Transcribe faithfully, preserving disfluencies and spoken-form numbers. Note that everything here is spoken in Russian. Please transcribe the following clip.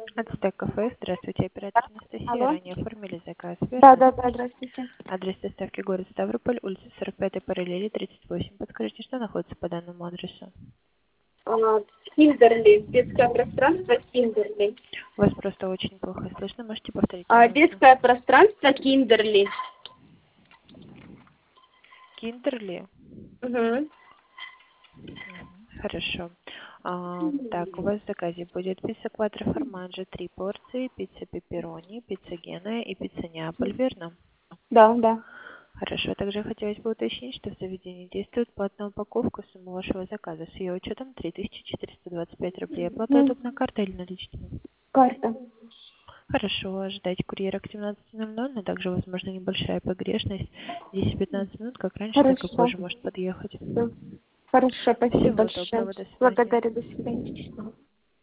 Ацтек кафе. Здравствуйте, оператор Анастасия. Алло. Ранее оформили заказ, Да, верно? да, да, здравствуйте. Адрес доставки город Ставрополь, улица сорок пятая параллели, тридцать восемь. Подскажите, что находится по данному адресу? А, Киндерли, детское пространство Киндерли. Вас просто очень плохо слышно. Можете повторить, А, пожалуйста? детское пространство Киндерли. Киндерли? Угу. Мгм, хорошо. А, так, у вас в заказе будет пицца квадро формаджи, три порции, пицца пепперони, пицца геная и пицца неаполь, верно? Да, да. Хорошо. Также хотелось бы уточнить, что в заведении действует платная упаковка. Сумма вашего заказа с ее учетом три тысячи четыреста двадцать пять рублей. Оплата Мгм. удобна картой или наличными? Карта. Хорошо. Ожидайте курьера к семнадцати ноль ноль, но также возможна небольшая погрешность. десять-пятнадцать минут, как раньше, так и Хорошо. позже может подъехать. Всё. Хорошо, спасибо Всего большое. доброго. До свидания. Благодарю, до свидания.